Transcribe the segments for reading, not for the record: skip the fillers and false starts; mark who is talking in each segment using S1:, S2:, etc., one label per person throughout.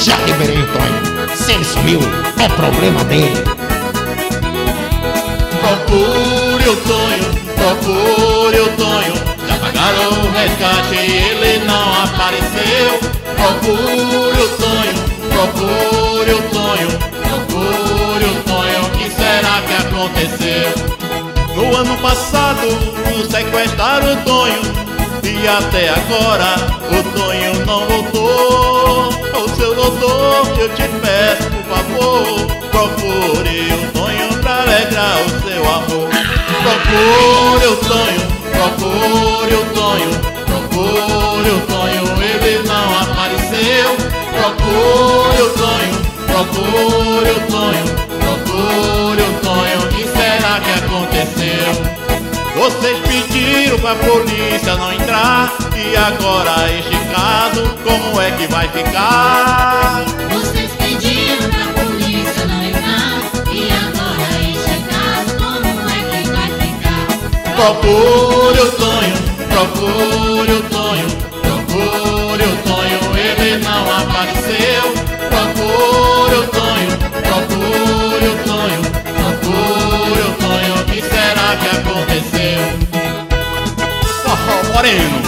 S1: Já liberei o Tonho. Se ele sumiu, é problema dele.
S2: Procure o Tonho, procure o Tonho. Já pagaram o resgate e ele não apareceu. Procure o Tonho, procure o Tonho, procure o Tonho. O que será que aconteceu? No ano passado sequestraram o Tonho e até agora o Tonho não voltou. Ô seu doutor, eu te peço por favor, procure o Tonho pra alegrar o seu amor. Procure o Tonho, procure o Tonho, procure o Tonho, ele não apareceu. Procure o Tonho, procure o Tonho, procure o Tonho, o que será que aconteceu? Vocês pediram pra polícia não entrar e agora este caso como é que vai ficar?
S3: Vocês pediram pra polícia não entrar e agora este caso como é que vai ficar?
S2: Procure o Tonho, procure o Tonho, procure o Tonho, ele não apareceu. Procure o Tonho, procure o Tonho, procure o Tonho, o que será que aconteceu? Oh, Moreno.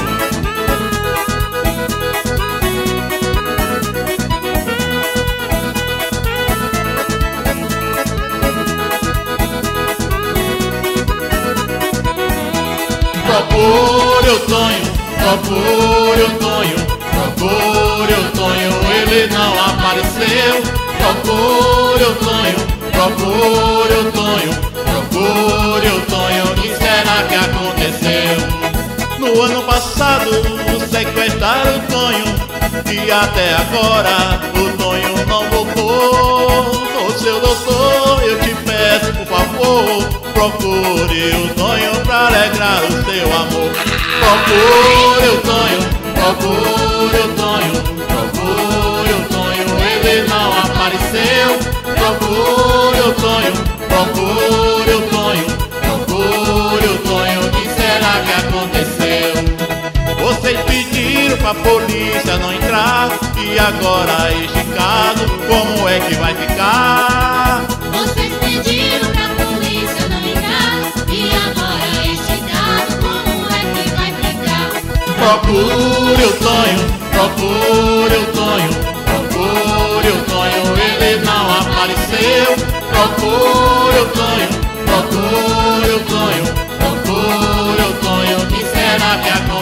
S2: Procure o Tonho, procure o Tonho, procure o Tonho, ele não apareceu. Procure o Tonho, procure o Tonho, procure o Tonho, o que será que aconteceu? No ano passado sequestraram o Tonho e até agora o Tonho não voltou. Ô seu doutor, eu te peço por favor, procure o Tonho pra alegrar o seu amor. Procure o Tonho, procure o Tonho, procure o Tonho, ele não apareceu. Procure o Tonho, procure o Tonho, procure o Tonho, o que será que aconteceu? Vocês pediram pra polícia não entrar e agora este caso como é que vai ficar?
S3: Vocês pediram pra polícia não entrar e agora este caso como é que vai ficar?
S2: Procure o Tonho, procure o Tonho, procure o Tonho, ele não apareceu. Procure o Tonho, procure o Tonho, procure o Tonho, o que será que aconteceu?